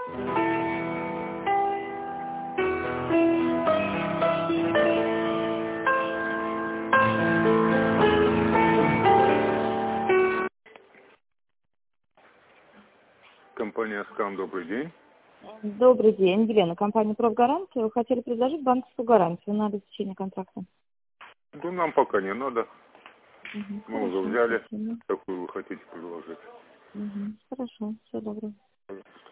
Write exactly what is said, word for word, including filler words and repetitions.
Компания «Скан», добрый день. Добрый день, Елена, компания «Профгарантия». Вы хотели предложить банковскую гарантию на обеспечение контракта? Ну, нам пока не надо. Угу, Мы хорошо, уже взяли, спасибо. какую вы хотите предложить. Угу, хорошо, все доброго.